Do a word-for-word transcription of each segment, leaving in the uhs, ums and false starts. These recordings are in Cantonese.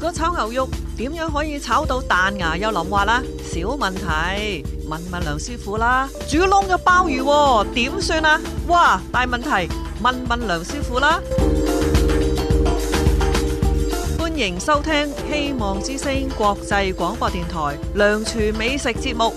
果炒牛肉點樣可以炒到彈牙又腍滑啦？小問題，問問梁師傅啦。煮燶咗鮑魚喎，點算啊？哇，大問題，問問梁師傅啦。歡迎收聽希望之聲國際廣播電台梁廚美食節目。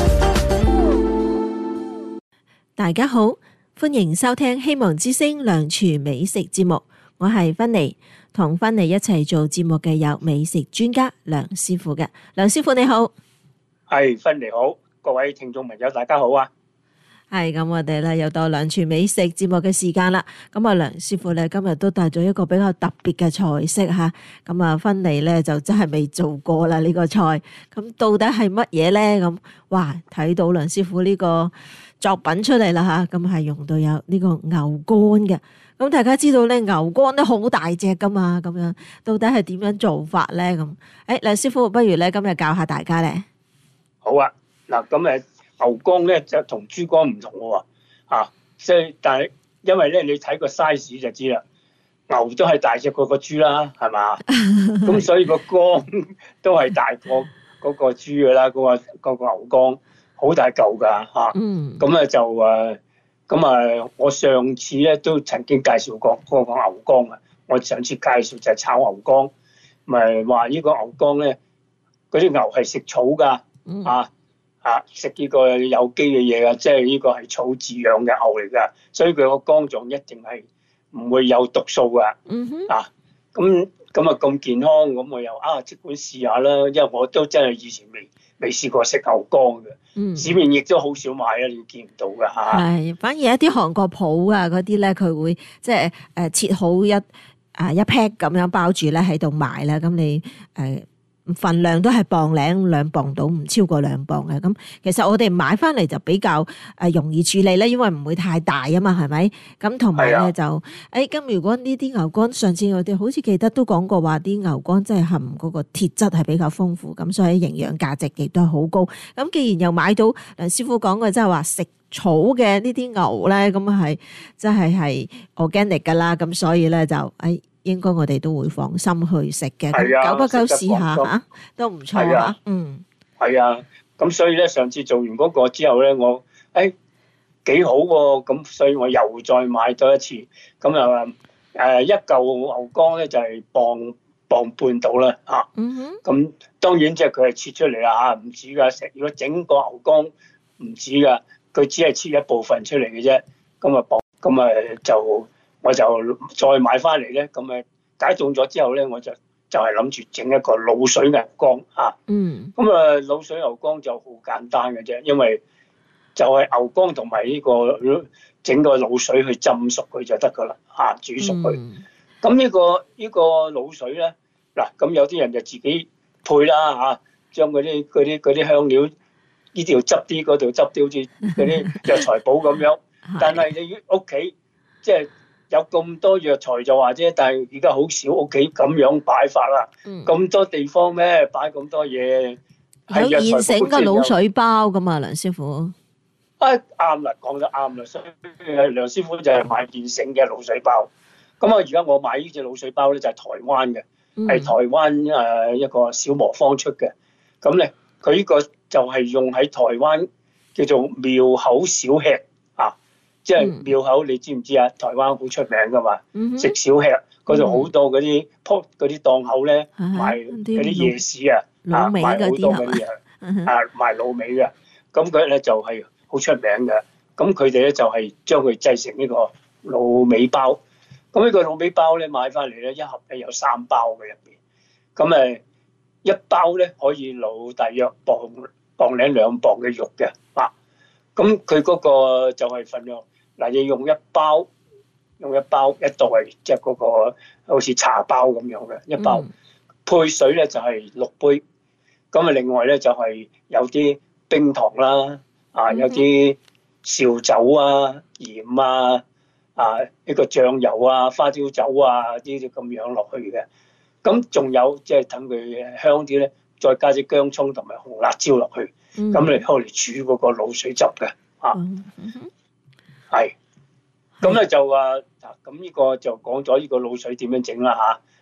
大家好，歡迎收聽希望之聲梁廚美食節目，我係芬妮，同芬妮一齊做節目嘅有美食專家梁師傅嘅。梁師傅你好。 係，芬妮好，各位聽眾朋友大家好啊。 係咁，我哋咧又到梁廚美食節目嘅時間啦。咁啊，梁師傅咧今日都帶咗一個比較特別嘅菜式吓。咁啊，芬妮咧就真係未做過啦呢個菜。咁到底係乜嘢咧？咁哇，睇到梁師傅呢個作品出嚟啦吓。咁係用到有呢個牛肝嘅。咁大家知道咧，牛肝都好大隻噶嘛。咁樣到底係點樣做法咧？咁誒，梁師傅不如咧今日教下大家咧。 好啊，嗱咁誒。牛肝咧就同豬肝唔同喎，啊，即係但係因為咧你睇個 size 就知啦，牛都係大隻過個豬啦，係嘛？咁所以個肝都係大過嗰個豬噶啦，嗰、嗰個嗰個牛肝好大嚿㗎嚇。咁咧就誒，咁啊，我上次咧都曾經介紹過嗰個牛肝啊，我上次介紹就係炒牛肝，咪話呢個牛肝咧，嗰啲牛係食草㗎，啊。啊！食呢個有機嘅嘢啊，即係呢個係草飼養嘅牛嚟噶，所以佢個肝臟一定係唔會有毒素噶。嗯哼。啊，咁咁啊咁健康，咁我又啊即管試下啦，因為我都真係以前未未試過食牛肝嘅。嗯。市面亦都好少買啊，你見唔到噶嚇。係， 反而一啲韓國鋪啊嗰啲咧，佢會即係誒切好一啊一 pack 咁樣包住咧喺度賣啦。咁你誒。呃份量都係磅零兩磅到，唔超過兩磅嘅。咁其實我哋買翻嚟就比較誒容易處理咧，因為唔會太大啊嘛，係咪？咁同埋咧就誒咁，如果呢啲牛肝，上次我哋好似記得都講過話，啲牛肝真係含嗰個鐵質係比較豐富，咁所以營養價值亦都係好高。咁既然又買到梁師傅講嘅，即係話食草嘅呢啲牛咧，咁係真係係 organic 噶啦，咁所以咧就誒。應該我哋都會放心去食嘅，咁久不久試下嚇，都唔錯嚇。嗯， 係啊，咁所以咧上次做完嗰個之後咧，我誒幾好喎，咁所以我又再買多一次，咁啊誒一嚿牛肝咧就係磅磅半到啦嚇。嗯哼。咁當然即係佢係切出嚟啦嚇，唔止㗎，食如果整個牛肝唔止㗎，佢只係切一部分出嚟嘅啫。咁啊磅，咁啊就。我就再買翻嚟咧，咁誒解凍咗之後咧，我就就係諗住整一個滷水牛肝嚇。嗯。咁啊，滷水牛肝就好簡單嘅啫，因為就係牛肝同埋呢個整個滷水去浸熟佢就得噶啦嚇，煮熟佢。咁呢、嗯、個呢、呢個滷水咧，嗱咁有啲人就自己配啦嚇，將嗰啲嗰啲嗰啲香料呢度執啲，嗰度執啲，好似嗰啲藥材鋪咁樣。但係你屋企即係。有咁多藥材就話啫，但係而家好少屋企咁樣擺法啦。咁、嗯、多地方咩擺咁多嘢？ 有現成嘅滷水包噶嘛，梁師傅？ 啊啱啦，講得啱啦，所以梁師傅就係買現成嘅滷水包。咁啊，而家我買呢隻滷水包咧就係台灣嘅，係、嗯、台灣誒一個小磨坊出嘅。咁咧，佢呢個就係用喺台灣叫做廟口小吃。即係廟口，你知唔知啊？台灣好出名噶嘛，食、嗯、小吃嗰度好多嗰啲鋪嗰啲檔口咧，賣嗰啲夜市啊，啊賣好多嗰啲嘢，啊賣滷味嘅。咁佢咧就係好出名嘅。咁佢哋咧就係將佢製成呢個滷味包。咁呢個滷味包咧買翻嚟咧，一盒咧有三包嘅入邊。咁誒一包咧可以滷大約磅磅零兩磅嘅肉嘅。啊，咁佢嗰個就係份量。嗱，你用一包，用一包一袋，即係嗰個好似茶包咁樣嘅一包，嗯、配水咧就係、是、六杯，咁啊另外咧就係、是、有啲冰糖啦，啊有啲紹酒啊、鹽啊、啊呢個醬油啊、花椒酒啊呢啲咁樣落去嘅，咁仲有即係等佢香啲咧，再加啲薑葱同埋紅辣椒落去，咁嚟開嚟煮嗰個滷水汁嘅，啊。嗯嗯係，咁咧就話嗱，咁呢個就講咗呢個滷水點樣整啦嚇。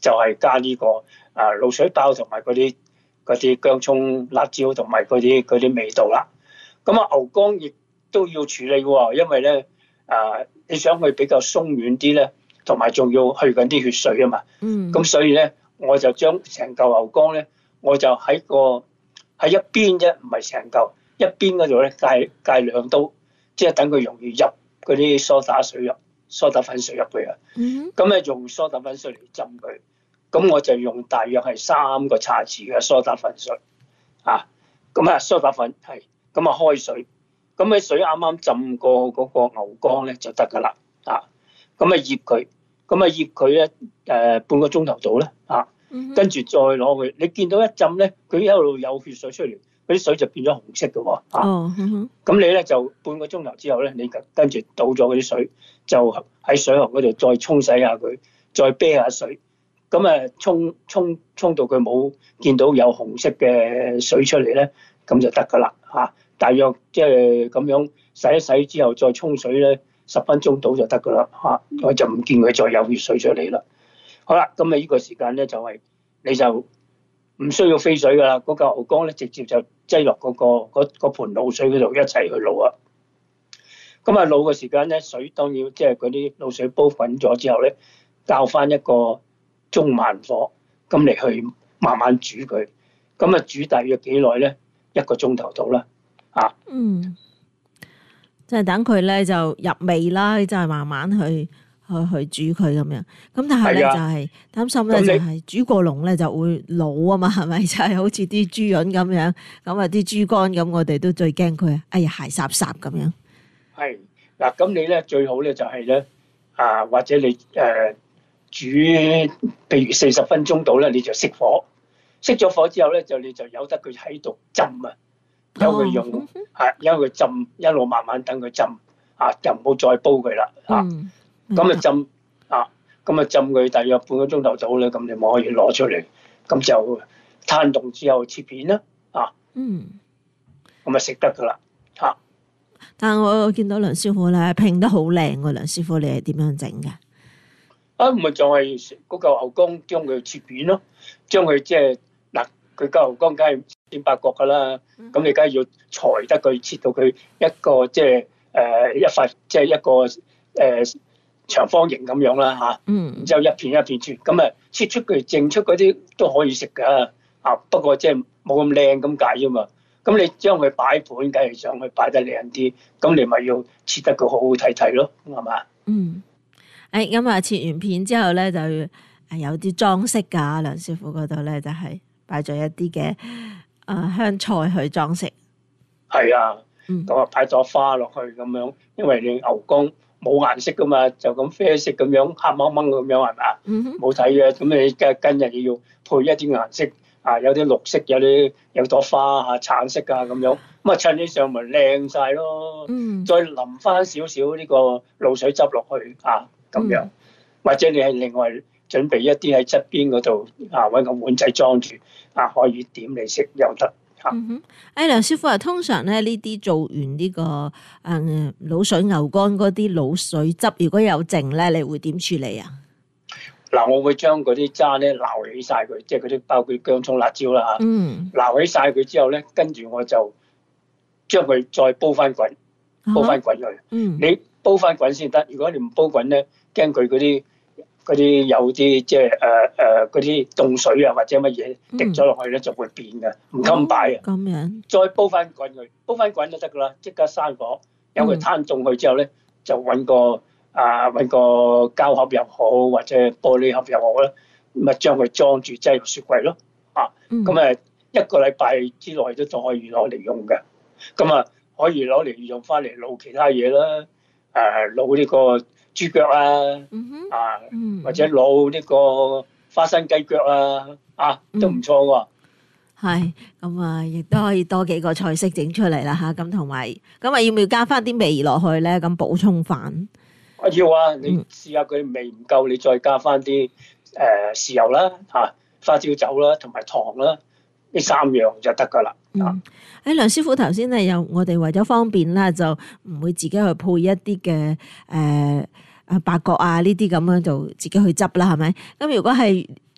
就係加呢個啊滷水包同埋嗰啲嗰啲薑葱辣椒同埋嗰啲嗰啲味道啦。咁啊牛肝亦都要處理喎，因為咧啊你想佢比較鬆軟啲咧，同埋仲要去緊啲血水啊嘛。 嗯。 咁所以咧，我就將成嚿牛肝咧，我就喺個喺一邊啫，唔係成嚿，一邊嗰度咧界界兩刀，即係等佢容易入嗰啲梳打水入梳打粉水入去啊。咁咧、嗯、用梳打粉水嚟浸佢，咁我就用大約係三個茶匙嘅梳打粉水啊。咁啊梳打粉係，咁啊開水，咁喺水啱啱浸過嗰個牛肝咧就得噶啦啊。咁啊醃佢，咁啊醃佢咧誒半個鐘頭到咧啊。跟住再攞佢，你見到一浸咧，佢一路有血水出嚟，嗰啲水就變咗紅色嘅喎。哦，咁你咧就半個鐘頭之後咧，你跟住倒咗嗰啲水，就喺水喉嗰度再沖洗下佢，再啤下水，咁啊沖沖沖到佢冇見到有紅色嘅水出嚟咧，咁就得噶啦嚇。大約即係咁樣洗一洗之後再沖水咧，十分鐘到就得噶啦嚇。我就唔見佢再有血水出嚟啦。好啦，咁啊呢個時間咧就係、是、你就唔需要飛水噶啦，嗰、那、嚿、個、牛肝咧直接就擠落嗰個嗰盤滷水嗰度一齊去滷啊。咁啊滷嘅時間咧，水當然即係嗰啲滷水煲滾咗之後咧，較翻一個中慢火，咁嚟去慢慢煮佢。咁啊煮大約幾耐咧？一個鐘頭到啦，啊。嗯， 即係等佢咧就入味啦，就係慢慢去。去去煮佢咁樣，咁但係咧就係擔心咧就係煮過籠咧就會老啊嘛，係咪？就係好似啲豬潤咁樣，咁啊啲豬肝咁，我哋都最驚佢，哎呀鞋霎霎咁樣。 係嗱，咁你咧最好咧就係咧啊，或者你誒、呃、煮，譬如四十分鐘到咧，你就熄火，熄咗火之後咧就你就由得佢喺度浸啊，由佢用係由佢浸，一路慢慢等佢浸啊，就唔好再煲佢啦嚇。嗯咁啊浸啊，咁啊浸佢大約半個鐘頭到咧，咁你咪可以攞出嚟，咁就攤凍之後切片啦，啊，嗯，咁啊食得噶啦，嚇。 但係我見到梁師傅咧拼得好靚喎，梁師傅你係點樣整嘅？ 啊，唔係就係嗰嚿牛肝將佢切片咯，將佢即係嗱，佢嚿牛肝梗係尖八角噶啦，咁你梗係要裁得佢切到佢一個即係誒一塊即係一個誒。呃長方形咁樣啦嚇，嗯，然之後一片一片切，咁啊切出佢剩出嗰啲都可以食噶，啊不過即係冇咁靚咁解啫嘛。咁你將佢擺盤，梗係想佢擺得靚啲，咁你咪要切得佢好好睇睇咯，係嘛？嗯， 誒咁啊切完片之後咧，就誒有啲裝飾㗎，梁師傅嗰度咧就係擺咗一啲嘅誒香菜去裝飾。係啊，咁啊擺咗花落去咁樣，因為你牛肝冇顏色噶嘛，就咁啡色咁樣黑掹掹咁樣係咪？冇睇嘅，咁你跟跟日要配一啲顏色啊，有啲綠色，有啲有朵花啊，橙色啊咁樣，咁啊襯起上咪靚晒咯。嗯、再淋翻少少呢個滷水汁落去啊，咁樣，嗯、或者你係另外準備一啲喺側邊嗰度啊，揾個碗仔裝住啊，可以點嚟食又得。 嗯哼，誒梁師傅啊，通常咧呢啲做完呢、這個誒、嗯、滷水牛肝嗰啲滷水汁，如果有剩咧，你會點處理啊？ 嗱，我會將嗰啲渣咧撈起晒佢，即係嗰啲包括薑葱辣椒啦嚇。嗯。撈起晒佢之後咧，跟住我就將佢再煲翻滾，煲翻滾佢。嗯。你煲翻滾先得，如果你唔煲滾咧，驚佢嗰啲。嗰啲有啲即係誒誒嗰啲凍水啊，或者乜嘢滴咗落去咧，就會變嘅，唔襟擺啊。咁樣再煲翻滾佢，煲翻滾就得噶啦，即刻閂火，由佢攤凍佢之後咧，就揾個啊揾個膠盒又好，或者玻璃盒又好啦，咁啊將佢裝住擠入雪櫃咯。啊，咁誒一個禮拜之內都仲可以攞嚟用嘅，咁啊可以攞嚟用翻嚟滷其他嘢啦，誒滷呢個豬腳啊，啊，或者滷呢個花生雞腳啊，啊，都唔錯喎。 係，咁啊，亦都可以多幾個菜式整出嚟啦嚇。咁同埋，咁啊，要唔要加翻啲味落去咧？咁補充翻。 我要啊，你試下佢味唔夠，你再加翻啲誒豉油啦，嚇，花椒酒啦，同埋糖啦，呢三樣就得噶啦。 嗯，誒梁師傅頭先咧，有我哋為咗方便啦，就唔會自己去配一啲嘅誒啊八角啊呢啲咁樣就自己去執啦，係咪？咁如果係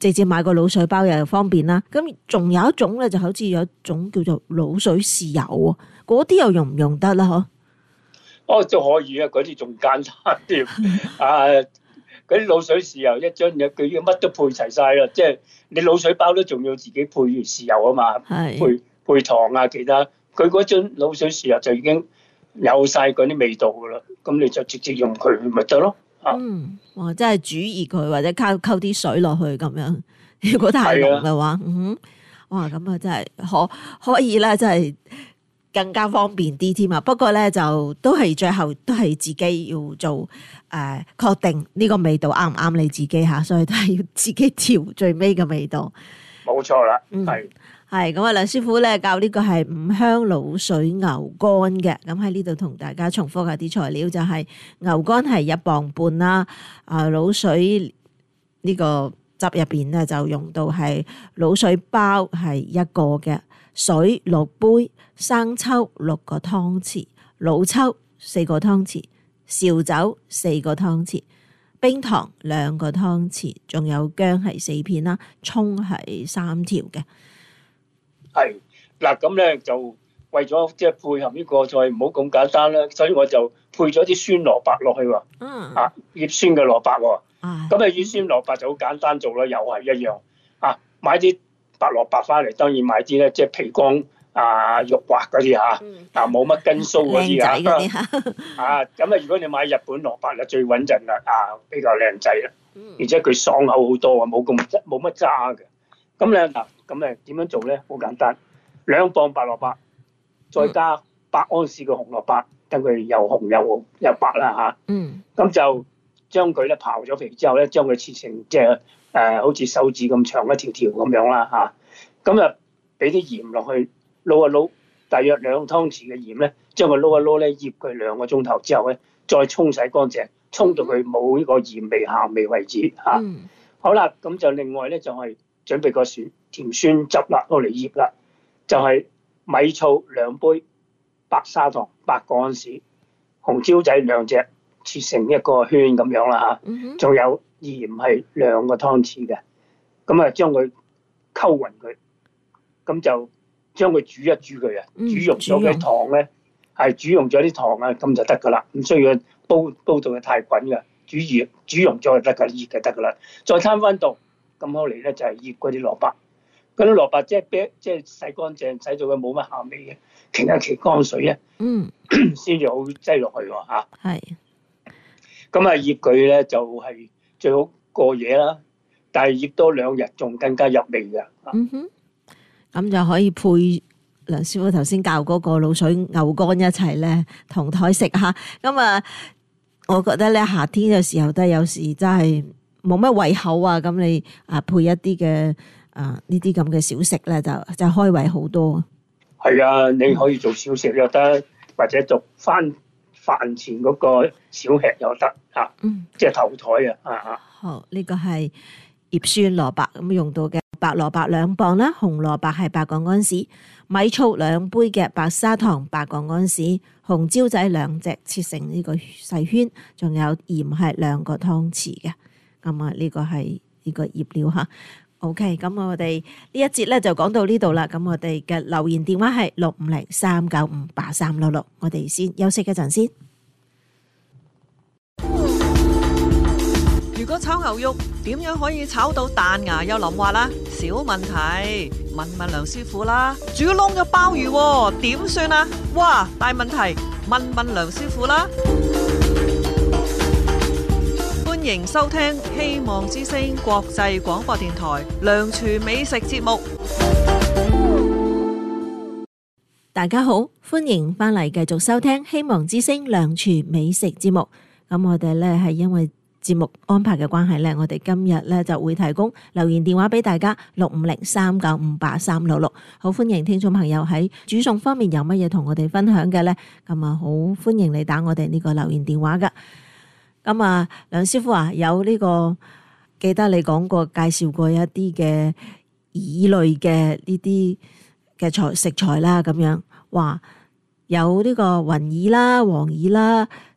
直接買個鹵水包又方便啦。咁仲有一種咧，就好似有一種叫做鹵水豉油喎，嗰啲又用唔用得啦？嗬？ 哦，都可以啊，嗰啲仲簡單啲啊！嗰啲鹵水豉油一樽嘢，佢乜都配齊晒啦，即係你鹵水包都仲要自己配豉油啊嘛， 係配配糖啊，其他佢嗰樽鹵水豉油就已經有晒嗰啲味道噶啦，咁你就直接用佢咪得咯。 嗯，哇！真係煮熱佢或者溝溝啲水落去咁樣，如果太濃嘅話，嗯哼，哇！咁啊真係可可以啦，真係更加方便啲添啊。不過咧就都係最後都係自己要做誒，確定呢個味道啱唔啱你自己吓，所以都係要自己調最尾嘅味道。 冇錯啦，係。 係咁啊，梁師傅咧教呢個係五香鹵水牛肝嘅，咁喺呢度同大家重複下啲材料，就係牛肝係一磅半啦，啊鹵水呢個汁入邊咧就用到係鹵水包係一個嘅，水六杯，生抽六個湯匙，老抽四個湯匙，紹酒四個湯匙，冰糖兩個湯匙，仲有薑係四片啦，蔥係三條嘅。 係嗱，咁咧就為咗即係配合呢個再唔好咁簡單啦，所以我就配咗啲酸蘿蔔落去喎。 嗯。 啊，醃酸嘅蘿蔔喎。 啊。 咁啊，醃酸蘿蔔就好簡單做啦，又係一樣。啊，買啲白蘿蔔翻嚟，當然買啲咧即係皮光啊、肉滑嗰啲嚇，啊冇乜根鬚嗰啲啊。 靚仔啊，咁啊，如果你買日本蘿蔔咧，最穩陣啦，啊比較靚仔啦，而且佢爽口好多啊，冇咁冇乜渣嘅。咁咧嗱。咁咧點樣做咧？好簡單，兩磅白蘿蔔，再加百安士嘅紅蘿蔔，等佢又紅又又白啦嚇。嗯。咁就將佢咧刨咗皮之後咧，將佢切成即係誒好似手指咁長一條條咁樣啦嚇。咁啊，俾啲鹽落去撈一撈，大約兩湯匙嘅鹽咧，將佢撈一撈咧，醃佢兩個鐘頭之後咧，再沖洗乾淨，沖到佢冇呢個鹽味鹹味為止嚇。嗯。好啦，咁就另外咧就係準備個蒜。甜酸汁啦，攞嚟醃啦，就係、是、米醋兩杯，白砂糖八個安士，紅椒仔兩隻，切成一個圈咁樣啦嚇。仲、mm hmm. 有鹽係兩個湯匙嘅，咁啊將佢溝勻佢，咁就將佢煮一煮佢啊，mm hmm. 煮溶咗嘅糖咧，係煮溶咗啲糖啊，咁就得噶啦，唔需要煲煲到佢太滾嘅，煮熱煮溶咗就得噶，熱就得噶啦，再攤翻度，咁好嚟咧就係醃嗰啲蘿蔔。嗰啲蘿蔔即係啤，即係洗乾淨，洗到佢冇乜鹹味嘅，傾一傾乾水咧，嗯，先至好擠落去喎嚇。係。咁啊醃佢咧就係最好過夜啦，但係醃多兩日仲更加入味嘅。嗯哼。 咁就可以配梁師傅頭先教嗰個鹵水牛肝一齊咧同台食嚇。咁啊，我覺得咧夏天嘅時候都係有時真係冇乜胃口啊，咁你啊配一啲嘅。啊！呢啲咁嘅小食咧，就就開胃好多。 係啊，你可以做小食又得，或者做翻飯前嗰個小吃又得嚇。嗯，即係頭台啊！啊啊。 好，呢個係醃酸蘿蔔咁用到嘅白蘿蔔兩磅啦，紅蘿蔔係八個安士，米醋兩杯嘅，白砂糖八個安士，紅椒仔兩隻切成呢個細圈，仲有鹽係兩個湯匙嘅。咁啊，呢個係呢個醃料嚇。OK，咁我哋呢一節咧就講到呢度啦。咁我哋嘅留言電話係六五零三九五八三六六。我哋先休息一陣先。 如果炒牛肉點樣可以炒到彈牙又腍滑啦？小問題，問問梁師傅啦。煮燶嘅鮑魚點算啊？哇，大問題，問問梁師傅啦。歡迎收聽希望之聲國際廣播電台梁廚美食節目。 大家好，歡迎翻嚟繼續收聽希望之聲梁廚美食節目。咁我哋咧係因為節目安排嘅關係咧，我哋今日咧就會提供留言電話俾大家六五零三九五八三六六。好歡迎聽眾朋友喺煮餸方面有乜嘢同我哋分享嘅咧，咁啊好歡迎你打我哋呢個留言電話噶。咁啊，梁師傅啊，有呢個記得你講過介紹過一啲嘅魚類嘅呢啲嘅菜食材啦，咁樣話有呢個雲耳啦、黃耳啦，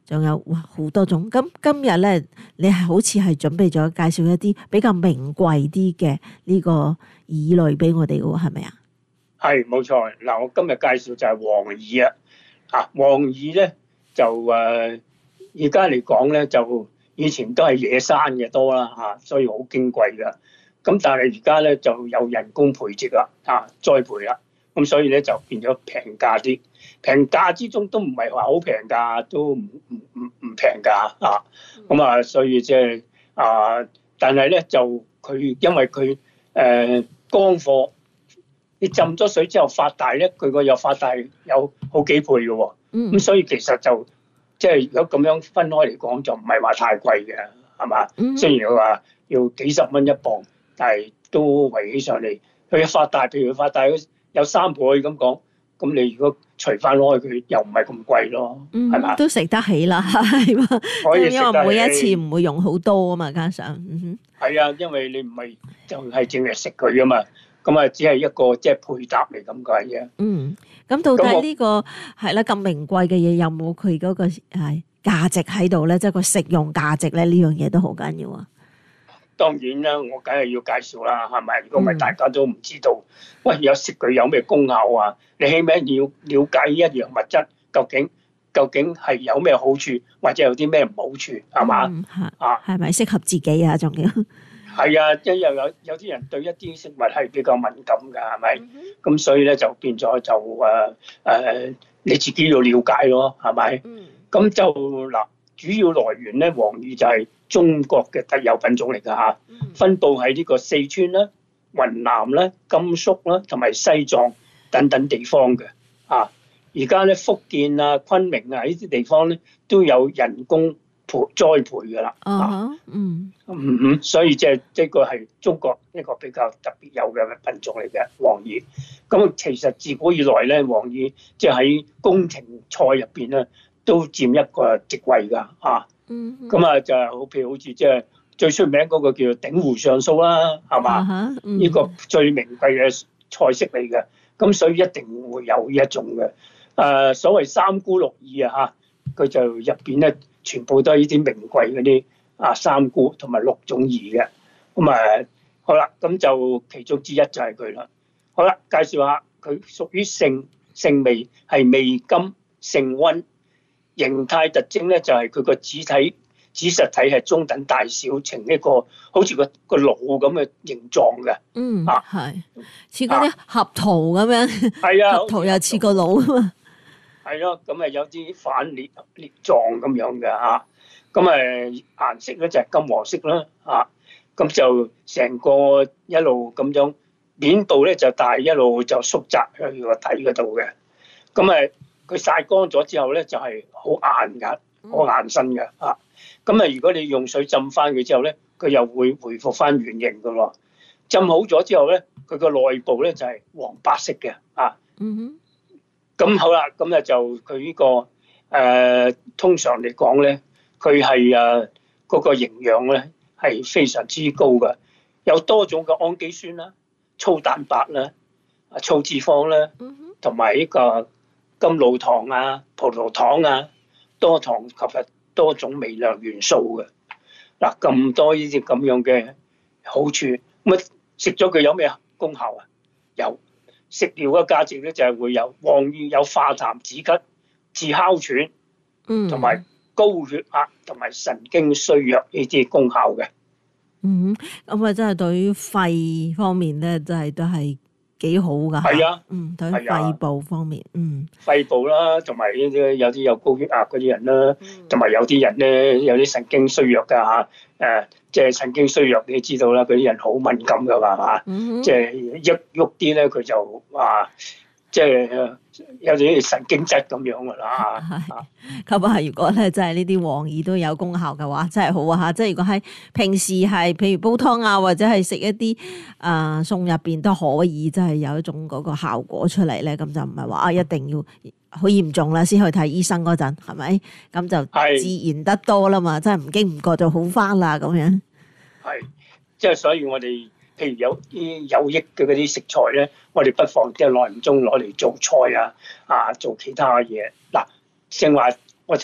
仲有哇好多種。咁今日咧，你係好似係準備咗介紹一啲比較名貴啲嘅呢個耳類俾我哋嘅喎，係咪啊？ 係冇錯。嗱，我今日介紹就係黃耳啊。啊，黃耳咧就誒，而家嚟講咧就以前都係野生嘅多啦嚇，所以好矜貴㗎。咁但係而家咧就有人工培植啦，啊栽培啦，咁所以咧就變咗平價啲。平價之中都唔係話好平價，都唔唔唔唔平價啊。咁啊，所以即係啊，但係咧就佢因為佢誒、呃、乾貨，你浸咗水之後發大咧，佢個又發大有好幾倍嘅喎。咁、嗯、所以其實就即係、就是、如果咁樣分開嚟講，就唔係話太貴嘅，係嘛？嗯、雖然佢話要幾十蚊一磅。但係都圍起上嚟，佢發大，譬如佢發大有三倍咁講，咁你如果除翻開佢，又唔係咁貴咯，係嘛、嗯？吧都食得起啦，係嘛？ 可以因為每一次唔會用好多啊嘛，加上，嗯哼， 係啊，因為你唔係就係淨係食佢啊嘛，咁啊只係一個即係、就是、配搭嚟咁解嘅。 嗯，咁到底呢、呢個係啦咁名貴嘅嘢，有冇佢嗰個係價值喺度咧？即係個食用價值咧，呢樣嘢都好緊要啊！ 當然啦，我梗係要介紹啦，係咪？如果唔係，大家都唔知道。喂，有食佢有咩功效啊？你起碼要了解呢一樣物質究竟究竟係有咩好處，或者有啲咩唔好處，係嘛？ 嗯、啊，係咪適合自己啊？仲要係啊，因為有有有啲人對一啲食物係比較敏感㗎，係咪？咁、嗯、哼所以咧就變咗就誒誒、呃呃，你自己要了解咯，係咪？咁、嗯、就嗱，主要來源咧，黃耳就係中國嘅特有品種嚟㗎嚇，分佈喺呢個四川啦、雲南啦、甘肅啦同埋西藏等等地方嘅啊。而家咧福建啊、昆明啊呢啲地方咧都有人工培栽培㗎啦。啊，嗯嗯嗯，所以即係呢個係中國一個比較特別有嘅品種嚟嘅黃耳。咁其實自古以來咧，黃耳即係喺宮廷菜入邊咧都佔一個席位㗎啊。咁啊，就係好譬如好似即係最出名嗰個叫做鼎湖上素啦，係嘛？呢、uh huh, um. 個最名貴嘅菜式嚟嘅，咁所以一定會有呢一種嘅。誒、呃，所謂三菇六耳啊，嚇，佢就入邊咧全部都係呢啲名貴嗰啲啊三菇同埋六種耳嘅。咁啊，好啦，咁就其中之一就係佢啦。好啦，介紹下佢屬於性性味係味甘性溫。形態特徵咧就係佢個子體子實體係中等大小，呈一個好似個個腦咁嘅形狀嘅。 嗯，啊，係似嗰啲合桃咁樣。係啊，合桃又似個腦啊嘛。 係咯，咁啊有啲反裂裂狀咁樣嘅嚇。咁誒顏色咧就係金黃色啦。嚇，咁就成個一路咁樣面部咧就大，一路就縮窄喺個底嗰度嘅。咁誒。佢曬乾咗之後咧，就係好硬㗎，好硬身㗎嚇。咁啊，如果你用水浸翻佢之後咧，佢又會回復翻原形㗎喎。浸好咗之後咧，佢個內部咧就係黃白色嘅啊。嗯哼。咁好啦，咁啊就佢呢個誒通常嚟講咧，佢係誒嗰個營養咧係非常之高嘅，有多種嘅氨基酸啦、粗蛋白啦、啊粗脂肪啦，同埋呢個甘露糖啊、葡萄糖啊、多糖及多種微量元素嘅。嗱，咁多呢啲咁樣嘅好處，咁啊食咗佢有咩功效啊？有食療嘅價值咧，就係會有黃耳有化痰止咳、治哮喘，嗯，同埋高血壓同埋神經衰弱呢啲功效嘅。 嗯，咁啊，真係對於肺方面咧，真係都係幾好噶。係啊，嗯，對於肺部方面，嗯， 肺部啦，同埋呢啲有啲有高血壓嗰啲人啦，同埋有啲人咧有啲神經衰弱噶嚇，誒，即係神經衰弱，你知道啦，嗰啲人好敏感噶嘛嚇，即係一喐啲咧佢就話，即係有啲神經質咁樣噶啦嚇。 咁啊，如果咧真係呢啲黃耳都有功效嘅話，真係好啊嚇！即係如果喺平時係譬如煲湯啊，或者係食一啲啊餸入邊都可以，真係有一種嗰個效果出嚟咧。咁就唔係話啊一定要好嚴重啦先去睇醫生嗰陣，係咪？咁就自然得多啦嘛，是真係唔經唔覺就好翻啦咁樣。 係，即係所以我哋譬如有啲有益嘅嗰啲食材咧，我哋不妨即係耐唔中攞嚟做菜啊，啊做其他嘅嘢嗱。正話我出誒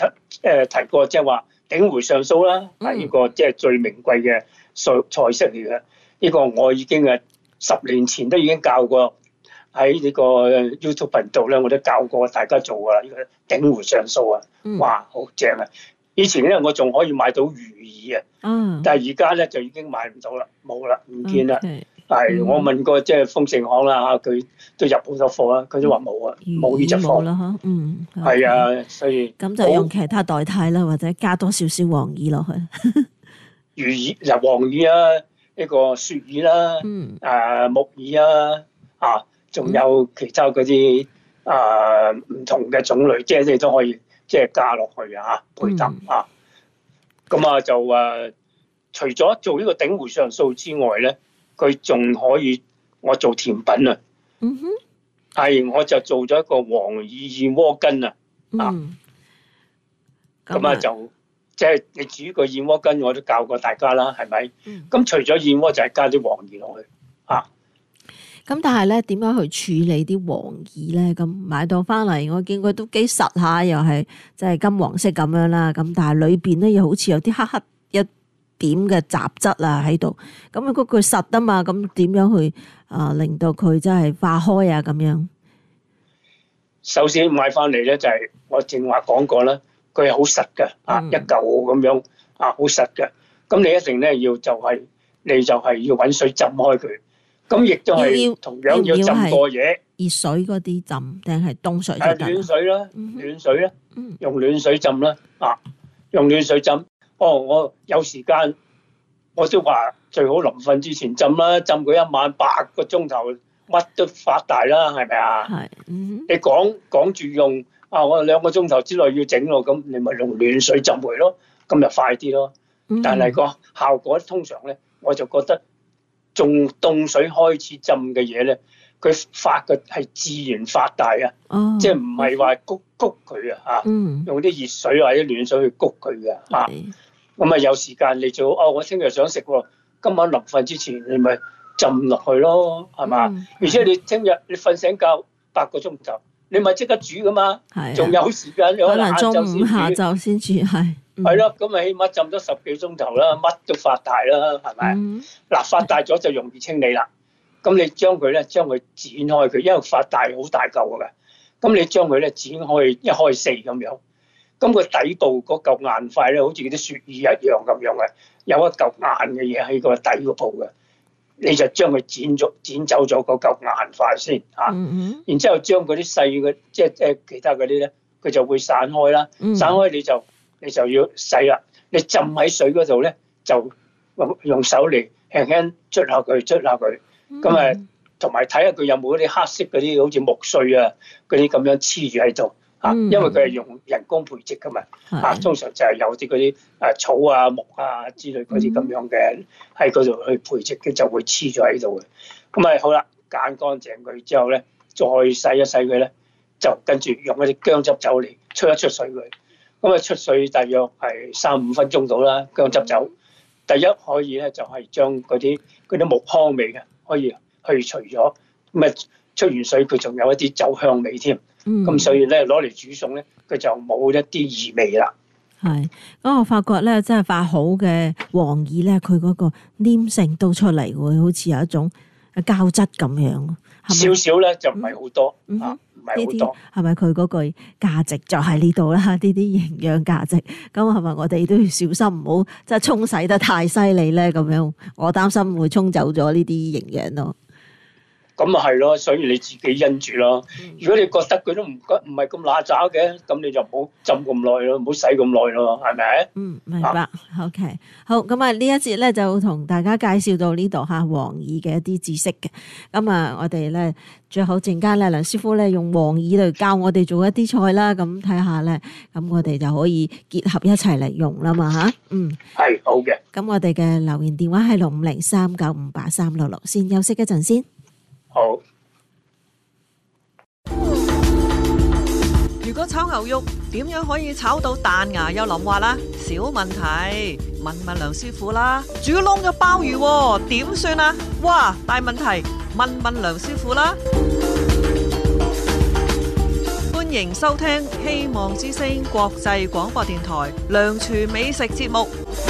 誒提過，即係話頂回上酥啦，係呢個即係最名貴嘅菜菜式嚟嘅。呢個我已經誒十年前都已經教過喺呢個 YouTube 頻道咧，我都教過大家做噶啦。呢個頂回上酥啊，哇，好正啊！以前咧我仲可以買到魚耳啊，但係而家咧就已經買唔到啦，冇啦，唔見啦。係我問過即係豐盛行啦嚇，佢都入好多貨啦，佢都話冇啊，冇呢隻貨啦嚇。嗯， 係啊，所以咁就用其他代替啦，或者加多少少黃耳落去。 魚耳就黃耳啊，呢個雪耳啦，誒木耳啊，啊，仲有其他嗰啲啊唔同嘅種類，即係你都可以即係加落去啊，配搭啊。咁啊就誒，除咗做呢個頂回上酥之外咧，佢仲可以我做甜品啊。 嗯哼， 係我就做咗一個黃耳燕窩羹啊。啊，咁啊就即係你煮個燕窩羹，我都教過大家啦，係咪？咁、嗯、除咗燕窩就係加啲黃耳落去啊。 咁但係咧，點樣去處理啲黃耳咧？咁買到翻嚟，我見佢都幾實下，又係即係金黃色咁樣啦。咁但係裏邊咧又好似有啲黑黑一點嘅雜質啊喺度。咁啊，嗰句實啊嘛，咁點樣去啊令到佢真係化開啊咁樣？ 首先買翻嚟咧就係我正話講過啦，佢係好實嘅啊，一嚿咁樣啊，好實嘅。咁你一定咧要就係、是、你就係要揾水浸開佢。咁亦都係同樣要浸過嘢， 熱水嗰啲浸定係凍水？ 係暖水啦，暖水啦，用暖水浸啦，啊，用暖水浸。哦，我有時間我都話最好臨瞓之前浸啦，浸佢一晚八個鐘頭，乜都發大啦，係咪啊？係，你講講住用啊，我兩個鐘頭之內要整咯，咁你咪用暖水浸佢咯，咁就快啲咯。但係個效果通常咧，我就覺得。仲凍水開始浸嘅嘢咧，佢發嘅係自然發大啊，哦、即係唔係話谷谷佢啊嚇，嗯、用啲熱水或者暖水去谷佢嘅嚇。咁啊有時間你做哦，我聽日想食喎，今晚臨瞓之前你咪浸落去咯，係嘛？嗯、而且你聽日你瞓醒覺八個鐘頭，你咪即刻煮噶嘛，仲、啊、有時間有可能中午下晝先煮係。係咯，咁咪、嗯、起碼浸咗十幾鐘頭啦，乜都發大啦，係咪？嗱、嗯，發大咗就容易清理啦。咁你將佢咧，將佢剪開佢，因為發大好大嚿嘅。咁你將佢咧剪開一開四咁樣。咁個底部嗰嚿硬塊咧，好似啲雪耳一樣咁樣嘅，有一嚿硬嘅嘢喺個底嗰部嘅。你就將佢剪咗，剪走咗嗰嚿硬塊先嚇。嗯、然之後將嗰啲細嘅，即係即係其他嗰啲咧，佢就會散開啦。嗯、散開你就。你就要洗啦，你浸喺水嗰度咧，就用手嚟輕輕捽下佢，捽下佢，咁誒，同埋睇下佢有冇嗰啲黑色嗰啲，好似木碎啊嗰啲咁樣黐住喺度嚇，因為佢係用人工培植噶嘛嚇，通常就係有啲嗰啲誒草啊木啊之類嗰啲咁樣嘅喺嗰度去培植嘅，就會黐咗喺度嘅。咁誒好啦，揀乾淨佢之後咧，再洗一洗佢咧，就跟住用嗰啲薑汁酒嚟出一出水佢。咁啊出水大約係三五分鐘到啦，薑汁酒。第一可以咧就係將嗰啲嗰啲木糠味嘅可以去除咗，咁啊出完水佢仲有一啲酒香味添。咁、嗯、所以咧攞嚟煮餸咧，佢就冇一啲異味啦。 係，咁我發覺咧，真係發好嘅黃耳咧，佢嗰個黏性都出嚟喎，好似有一種膠質咁樣。 少少咧就唔係好多、嗯、啊。呢啲係咪佢嗰句價值就喺呢度啦？呢啲營養價值，咁係咪我哋都要小心，唔好即係沖洗得太犀利咧？咁樣我擔心會沖走咗呢啲營養咯。 咁啊係咯，所以你自己因住咯。如果你覺得佢都唔唔係咁乸渣嘅，咁你就唔好浸咁耐咯，唔好洗咁耐咯，係咪？嗯， 明白。啊、OK，好，咁啊呢一節咧就同大家介紹到呢度嚇黃耳嘅一啲知識嘅。咁啊，我哋咧最好陣間咧梁師傅咧用黃耳嚟教我哋做一啲菜啦。咁睇下咧，咁我哋就可以結合一齊嚟用啦嘛嚇。嗯， 係好嘅。 咁我哋嘅留言電話係六五零三九五八三六六，先休息一陣先。 好。 如果炒牛肉點樣可以炒到彈牙又腍滑啦？小問題，問問梁師傅啦。煮燶嘅鮑魚點算啊？哇，大問題，問問梁師傅啦。歡迎收聽希望之聲國際廣播電台梁廚美食節目。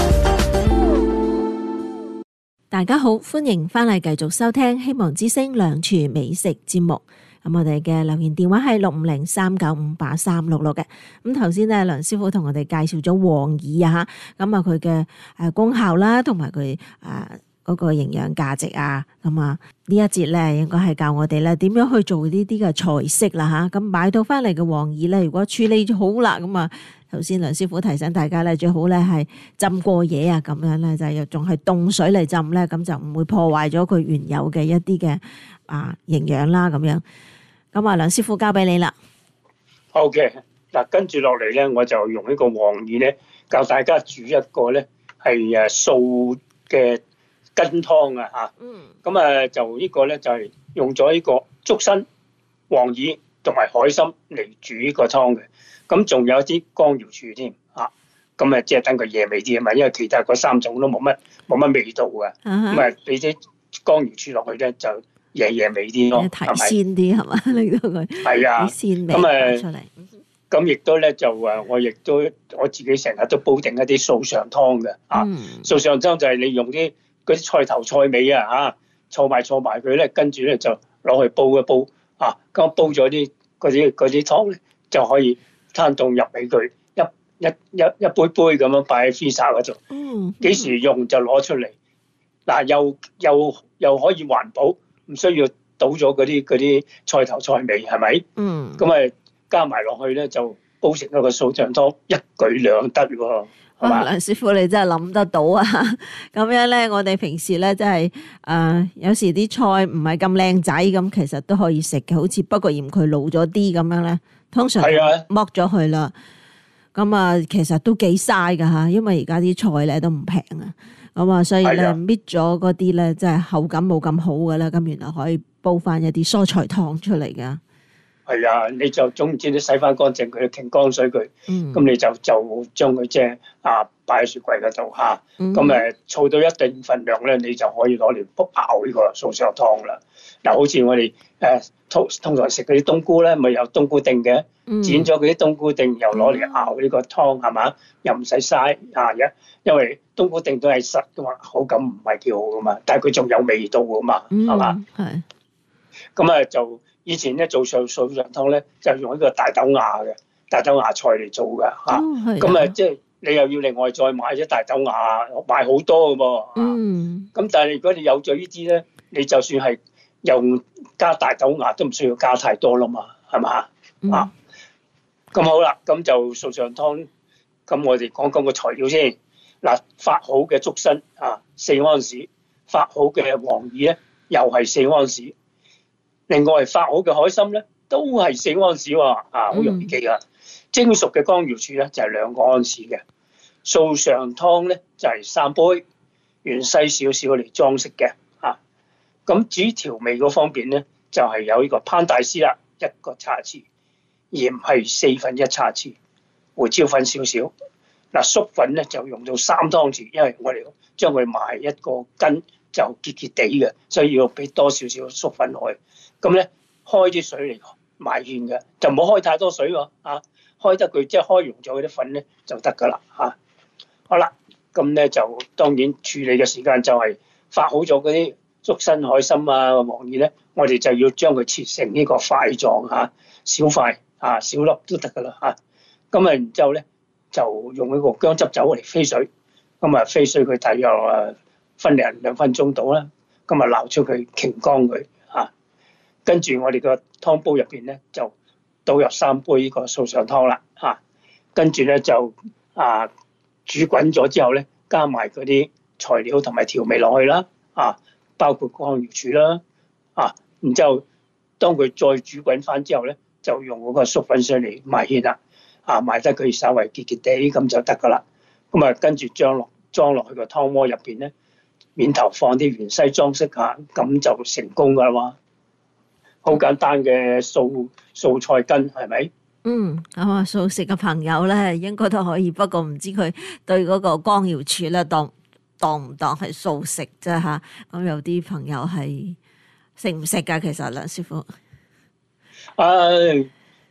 大家好，歡迎翻嚟繼續收聽希望之聲梁廚美食節目。咁我哋嘅留言電話係六五零三九五八三六六嘅。咁頭先咧，梁師傅同我哋介紹咗黃耳啊吓，咁啊佢嘅誒功效啦，同埋佢誒嗰個營養價值啊，咁啊呢一節咧應該係教我哋咧點樣去做呢啲嘅菜式啦吓。咁買到翻嚟嘅黃耳咧，如果處理好啦，咁啊頭先梁師傅提醒大家咧，最好咧係浸過夜啊，咁樣咧就又仲係凍水嚟浸咧，咁就唔會破壞咗佢原有嘅一啲嘅啊營養啦，咁樣。咁啊，梁師傅交俾你啦。 好嘅，嗱，跟住落嚟咧，我就用呢個黃耳咧，教大家煮一個咧係誒素嘅羹湯啊嚇。嗯。咁啊，就呢個咧就係用咗呢個竹笙、黃耳同埋海參嚟煮呢個湯嘅。咁仲有啲乾瑤柱添嚇。咁啊，即係等佢惹味啲啊嘛，因為其他嗰三種都冇乜冇乜味道嘅。咁啊，俾啲乾瑤柱落去咧就惹惹味啲咯， 提鮮啲係嘛，令到佢係啊， 鮮味出嚟。 咁亦都咧就誒，我亦都我自己成日都煲定一啲素上湯嘅啊。嗯、素上湯就係你用啲嗰啲菜頭菜尾啊嚇，錯埋錯埋佢咧，跟住咧就攞去煲一煲啊。咁煲咗啲嗰啲嗰啲湯咧，就可以攤凍入俾佢一一一一杯杯咁樣擺喺 freezer 嗰度。嗯。幾時用就攞出嚟嗱，又又又可以環保，唔需要倒咗嗰啲嗰啲菜頭菜尾，係咪？嗯。咁咪加埋落去咧，就煲成一個素上湯，一舉兩得喎。 哇！梁師傅你真係諗得到啊！咁樣咧，我哋平時咧真係誒，有時啲菜唔係咁靚仔，咁其實都可以食嘅，好似不過嫌佢老咗啲咁樣咧，通常係啊，剝咗佢啦。咁啊，其實都幾嘥噶吓，因為而家啲菜咧都唔平啊。咁啊，所以咧搣咗嗰啲咧，真係口感冇咁好嘅啦。咁原來可以煲翻一啲蔬菜湯出嚟噶。 係啊，你就總唔知你洗翻乾淨佢，停乾水佢，咁、嗯、你就就將佢即係啊擺喺雪櫃嗰度嚇，咁誒儲到一定份量咧，你就可以攞嚟煲熬呢個素上湯啦。嗱、啊，好似我哋誒通通常食嗰啲冬菇咧，咪有冬菇丁嘅，嗯、剪咗嗰啲冬菇丁又攞嚟熬呢個湯係嘛，又唔使嘥啊一，因為冬菇丁都係實嘅嘛，口感唔係幾好嘅嘛，但係佢仲有味道嘅嘛，係嘛？係。咁啊就。以前咧做素素上湯咧，就用呢個大豆芽嘅大豆芽菜嚟做噶嚇。咁啊，即係你又要另外再買啲大豆芽，買好多嘅噃。嗯。咁但係如果你有咗呢啲咧，你就算係又加大豆芽，都唔需要加太多啦嘛，係嘛？嗯、啊。咁好啦，咁就素上湯。咁我哋講講個材料先。嗱，發好嘅竹笙啊，四安士；發好嘅黃耳咧，又係四安士。另外發好嘅海參咧，都係四安士喎，啊，好容易記噶。蒸熟嘅乾瑤柱咧就係兩個安士嘅。素上湯咧就係三杯，芫茜少少嚟裝飾嘅，啊。咁至於調味嗰方面咧，就係有呢個烹大絲啦，一個茶匙，鹽係四分一茶匙，胡椒粉少少。嗱，粟粉咧就用到三湯匙，因為我哋將佢埋一個羹就結結地嘅，所以要俾多少少粟粉落去。咁咧開啲水嚟埋芡嘅，就唔好開太多水喎，啊，開得佢即係開溶咗嗰啲粉咧就得噶啦，嚇。好啦，咁咧就當然處理嘅時間就係發好咗嗰啲竹笙、海參啊、黃耳咧，我哋就要將佢切成呢個塊狀嚇，小塊啊，小粒都得噶啦嚇。咁啊，然之後咧就用呢個薑汁酒嚟飛水，咁啊飛水佢大約啊分零兩分鐘到啦，咁啊撈出佢傾乾佢。跟住我哋個湯煲入邊咧，就倒入三杯呢個素上湯啦，嚇、啊。跟住咧就啊煮滾咗之後咧，加埋嗰啲材料同埋調味落去啦，啊，包括乾瑤柱啦，啊，然之後當佢再煮滾翻之後咧，就用嗰個粟粉上嚟埋芡啦，啊，埋得佢稍微結結地咁就得噶啦。咁啊，跟住裝落裝落去個湯鍋入邊咧，面頭放啲芫茜裝飾下，咁就成功噶啦嘛。好簡單嘅素素菜羹係咪？嗯， 咁啊，素食嘅朋友咧，應該都可以，不過唔知佢對嗰個乾瑤柱咧，當當唔當係素食啫吓？咁有啲朋友係食唔食噶？其實梁師傅， 誒、呃，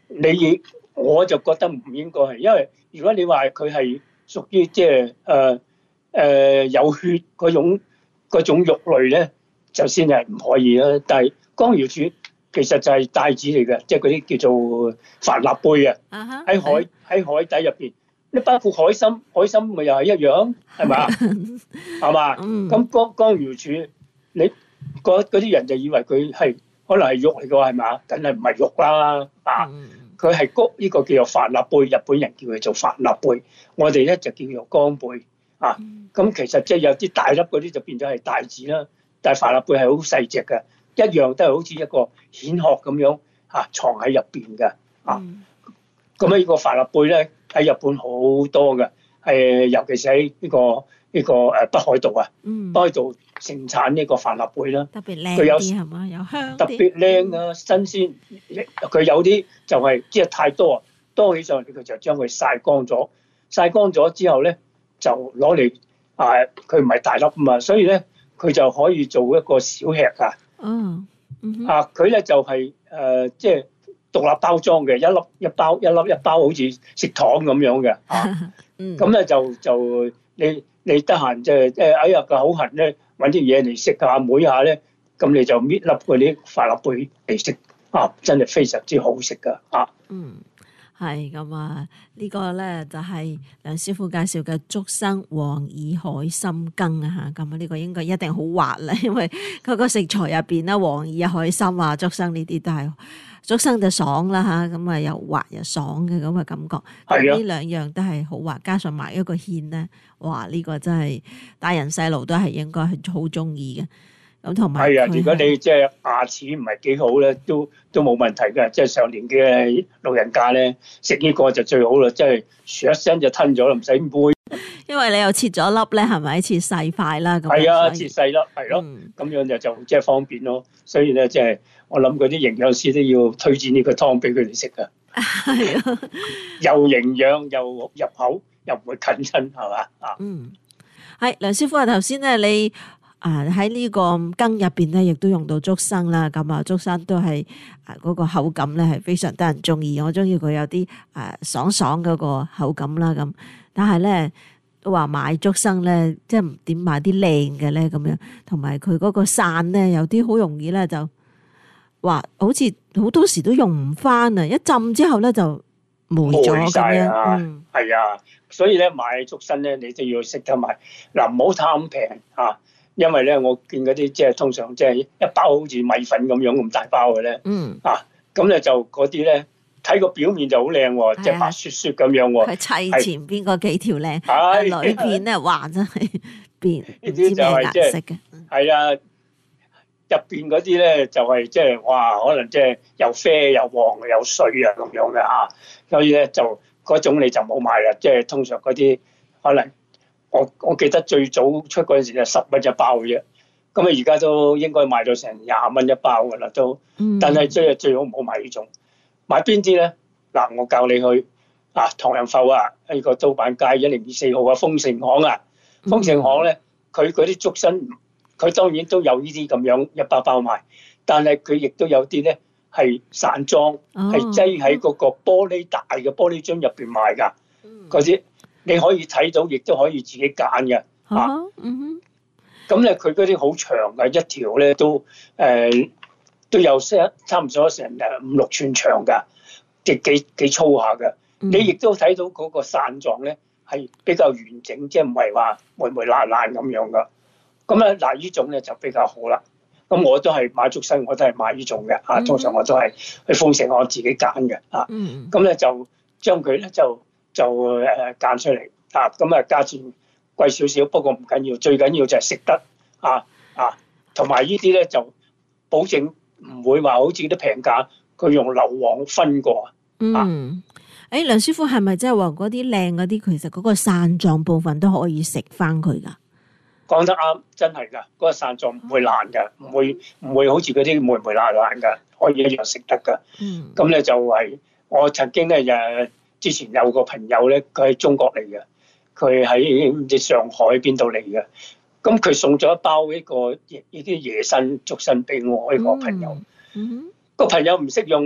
你我就覺得唔應該係，因為如果你話佢係屬於即係誒誒有血嗰種嗰種肉類咧，就先係唔可以啦。但係江瑤柱其實就係帶子嚟嘅，即係嗰啲叫做帆立貝啊，喺海喺海底入邊。你包括海參，海參咪又係一樣，係嘛？係嘛？咁江江瑤柱，你嗰啲人就以為佢係可能係肉嚟嘅喎，係嘛？梗係唔係肉啦啊！佢係谷呢個叫做帆立貝，日本人叫佢做帆立貝，我哋咧就叫做江貝啊。咁其實即係有啲大粒嗰啲就變咗係帶子啦，但係帆立貝係好細隻嘅，一樣都係好似一個蜆殼咁樣嚇藏喺入邊嘅啊。咁啊，呢個帆立貝咧喺日本好多嘅，係尤其是喺呢個呢個誒北海道啊，北海道盛產呢個帆立貝啦， 特別靚啲係嘛，又香啲， 特別靚啊，新鮮。佢有啲就係即係太多啊，多起上嚟佢就將佢曬乾咗，曬乾咗之後咧就攞嚟啊，佢唔係大粒啊嘛，所以咧佢就可以做一個小吃啊。 嗯， 啊，佢咧就係誒即係獨立包裝嘅，一粒一包，一粒一包，好似食糖咁樣嘅啊。咁咧就就你你得閒即係誒哎呀個口痕咧，揾啲嘢嚟食下，每下咧，咁你就搣粒嗰啲帆立貝嚟食啊，真係非常之好食噶啊！ 嗯，係咁啊，呢個咧就係梁師傅介紹嘅竹笙黃耳海參羹啊嚇，咁啊呢個應該一定好滑啦，因為佢個食材入邊咧，黃耳、海參啊、竹笙呢啲都係竹笙就爽啦嚇，咁啊又滑又爽嘅咁嘅感覺。係啊，呢兩樣都係好滑，加上埋一個芡咧，哇！呢個真係大人細路都係應該係好中意嘅。咁同埋係啊， 如果你即係牙齒唔係幾好咧，都都冇問題嘅。即係上年嘅老人家咧，食呢個就最好啦，即係唰一聲就吞咗啦，唔使杯。 因為你又切咗粒咧，係咪切細塊啦？咁係啊，切細粒係咯，咁樣就就即係方便咯。所以咧，即係我諗嗰啲營養師都要推薦呢個湯俾佢哋食噶。係啊，又營養又入口，又唔會近親，係嘛啊？ 嗯，係梁師傅啊，頭先咧你。啊！喺呢個羹入邊咧，亦都用到竹笙啦。咁啊，竹笙都係啊嗰個口感咧係非常得人中意。我中意佢有啲啊爽爽嗰個口感啦。咁但係咧都話買竹笙咧，即係點買啲靚嘅咧咁樣，同埋佢嗰個傘咧有啲好容易咧就話好似好多時都用唔翻啊！一浸之後咧就霉咗咁樣。 嗯，係啊，所以咧買竹笙咧，你都要識得買嗱，唔好貪平啊！因為咧，我見嗰啲即係通常即係一包好似米粉咁樣咁大包嘅咧，嗯啊，咁咧就嗰啲咧睇個表面就好靚喎，即係白雪雪咁樣喎。佢砌前邊嗰幾條靚，喺裏邊咧哇真係變唔知咩顏色嘅。 係啊，入邊嗰啲咧就係即係哇，可能即係又啡又黃又碎啊咁樣嘅嚇，所以咧就嗰種你就冇買啦，即係通常嗰啲可能。我我記得最早出嗰陣時就十蚊一包嘅啫，咁啊而家都應該賣到成廿蚊一包噶啦都，但係最最好唔好買呢種，買邊啲咧？嗱，我教你去啊，唐人埠啊，呢個刀板街一零二四號啊，豐盛行啊，豐盛行咧，佢嗰啲竹笙，佢當然都有呢啲咁樣一包包賣，但係佢亦都有啲咧係散裝，係擠喺嗰個玻璃大嘅玻璃樽入邊賣㗎，嗰啲。你可以睇到，亦都可以自己揀嘅嚇。咁咧，佢嗰啲好長嘅，一條咧都誒、呃、都有差唔多成誒五六寸長㗎，幾幾幾粗下嘅。嗯、你亦都睇到嗰個傘狀咧係比較完整，即係唔係話霉霉爛爛咁樣㗎。咁咧嗱，呢種咧就比較好啦。咁我都係買竹笙，我都係買呢種嘅嚇。通常我都係去豐盛我自己揀嘅嚇。咁咧就將佢咧就。就誒揀出嚟啊！咁啊價錢貴少少，不過唔緊要，最緊要就係食得啊啊！同埋呢啲咧就保證唔會話好似啲平價，佢用硫磺熏過啊！ 嗯，誒梁師傅係咪即係話嗰啲靚嗰啲，其實嗰個散狀部分都可以食翻佢㗎？ 講得啱，真係㗎，嗰、嗰個散狀唔會爛㗎，唔會唔會好似嗰啲霉霉爛爛㗎，可以一樣食得㗎。嗯，咁咧就係我曾經咧誒。之前有個朋友咧，佢喺中國嚟嘅，佢喺唔知上海邊度嚟嘅，咁佢送咗一包呢個呢啲野生竹笙俾我呢個朋友。嗯嗯、個朋友唔識用喎，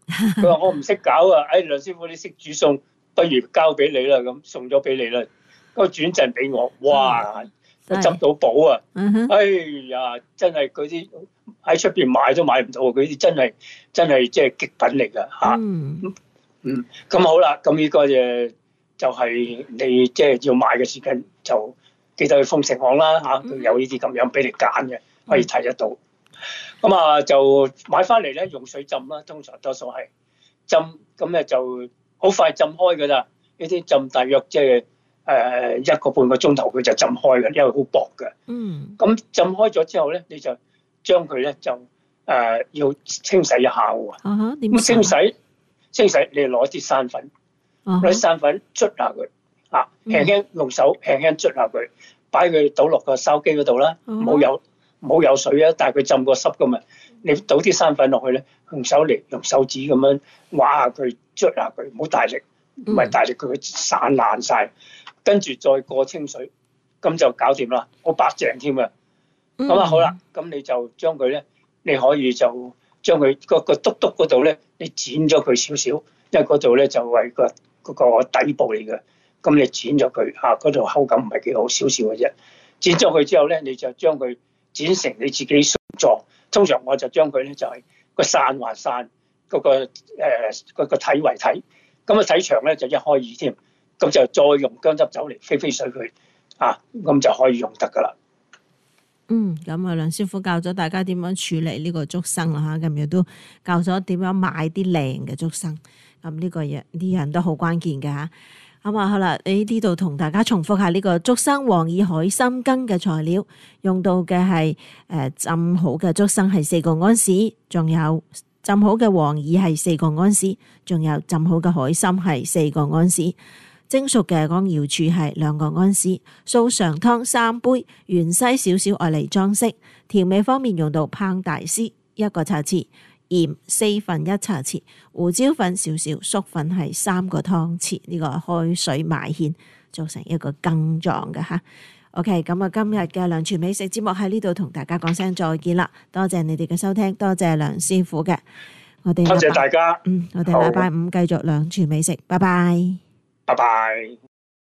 佢話我唔識搞啊，哎梁師傅你識煮餸，不如交俾你啦，咁送咗俾你啦。嗰轉陣俾我，哇！我執到寶啊！ 嗯哎呀，真係嗰啲喺出邊買都買唔到，嗰啲真係真係即係極品嚟㗎嚇。 嗯嗯，咁好啦，咁呢個就就係你即係要買嘅時間就記得去豐盛行啦嚇，佢有呢啲咁樣俾你揀嘅，可以睇得到。咁啊就買翻嚟咧，用水浸啦，通常多數係浸，咁咧就好快浸開㗎啦。呢啲浸大約即係誒一個半個鐘頭佢就浸開㗎，因為好薄㗎。 嗯。 咁浸開咗之後咧，你就將佢咧就誒、呃、要清洗一下喎。 啊哈，點咁清洗清洗，你攞啲生粉，攞啲生粉捽下佢，啊輕輕用手輕輕捽下佢，擺佢倒落個筲箕嗰度啦，唔好有唔好有水啊，但係佢浸過濕㗎嘛。你倒啲生粉落去咧，用手嚟用手指咁樣挖下佢，捽下佢，唔好大力，唔係大力佢會散爛晒。跟住再過清水，咁就搞掂啦，好白淨添啊！咁啊好啦，咁你就將佢咧，你可以就將佢個個篤篤嗰度咧，你剪咗佢少少，因為嗰度咧就係個嗰個底部嚟嘅。咁你剪咗佢嚇，嗰度口感唔係幾好，少少嘅啫。剪咗佢之後咧，你就將佢剪成你自己形狀。通常我就將佢咧就係個散還散，嗰個誒嗰個體為體。咁啊體長咧就一開二添。咁就再用薑汁酒嚟飛飛水佢，啊，咁就可以用得噶啦。 嗯，咁啊，梁師傅教咗大家點樣處理呢個竹笙啦嚇，咁亦都教咗點樣買啲靚嘅竹笙。咁呢個嘢呢樣都好關鍵嘅嚇。咁啊好啦，喺呢度同大家重複下呢個竹笙黃耳海參羹嘅材料，用到嘅係誒浸好嘅竹笙係四個安士，仲有浸好嘅黃耳係四個安士，仲有浸好嘅海參係四個安士。蒸熟嘅乾瑤柱係兩個安士，素常湯三杯，芫茜少少愛嚟裝飾。調味方面用到烹大絲一個茶匙，鹽四分一茶匙，胡椒粉少少，粟粉係三個湯匙。呢、這個開水埋芡做成一個羹狀嘅吓。OK，咁啊今日嘅梁廚美食節目喺呢度同大家講聲再見啦，多謝你哋嘅收聽，多謝梁師傅嘅，我哋多謝大家， 嗯，我哋禮拜五繼續梁廚美食，拜拜。 拜拜。